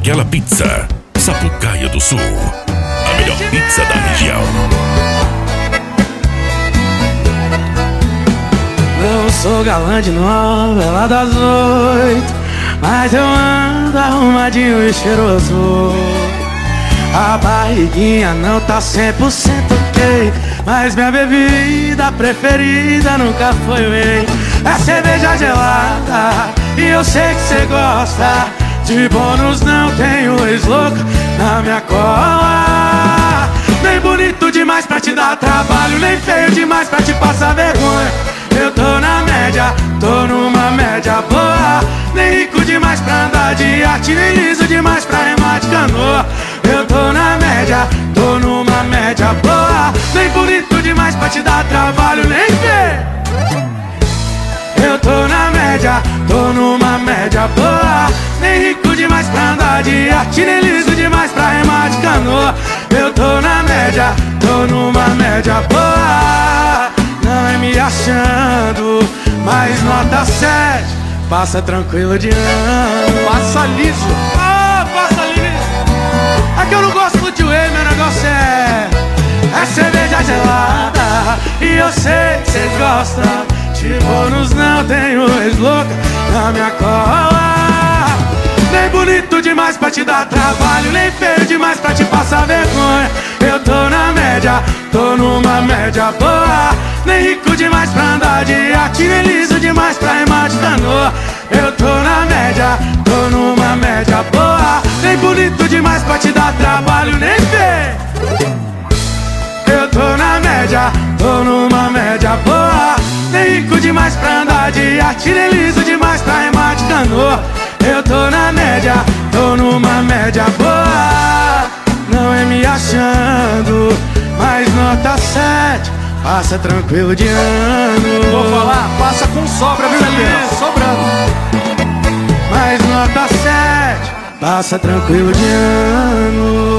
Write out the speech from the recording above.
Aquela Pizza, Sapucaia do Sul. A melhor pizza da região. Não sou galã de novela das 8, mas eu ando arrumadinho e cheiroso. A barriguinha não tá 100% ok, mas minha bebida preferida nunca foi whey. É cerveja gelada e eu sei que cê gosta. De bônus não tenho ex-louca na minha cola. Nem bonito demais pra te dar trabalho, nem feio demais pra te passar vergonha. Eu tô na média, tô numa média boa. Nem rico demais pra andar de arte, nem liso demais pra remar de canoa. Eu tô na média, tô numa média boa. Nem bonito demais pra te dar trabalho, nem feio. Eu tô na média, tô numa média boa. Nem rico demais pra andar de arte, nem liso demais pra remar de canoa. Eu tô na média, tô numa média boa. Não é me achando, mas nota 7. Passa tranquilo de ano. Passa liso. Ah, passa liso. É que eu não gosto de whey, meu negócio é cerveja gelada. E eu sei que cês gostam. De bônus não tenho ex-louca na minha cola. Nem bonito demais pra te dar trabalho, nem feio demais pra te passar vergonha. Eu tô na média, tô numa média boa. Nem rico demais pra andar de arte, nem liso demais pra remar de canoa. Eu tô na média, tô numa média boa. Nem bonito demais pra te dar trabalho, nem feio. Eu tô na média, tô numa média boa. Nem rico demais pra andar de arte, nem liso demais pra remar de canoa. Eu tô na média, tô numa média boa. Não é me achando, mas nota 7. Passa tranquilo de ano. Vou falar, passa com sobra, viu, Juliano? Sobrando. Mas nota 7. Passa tranquilo de ano.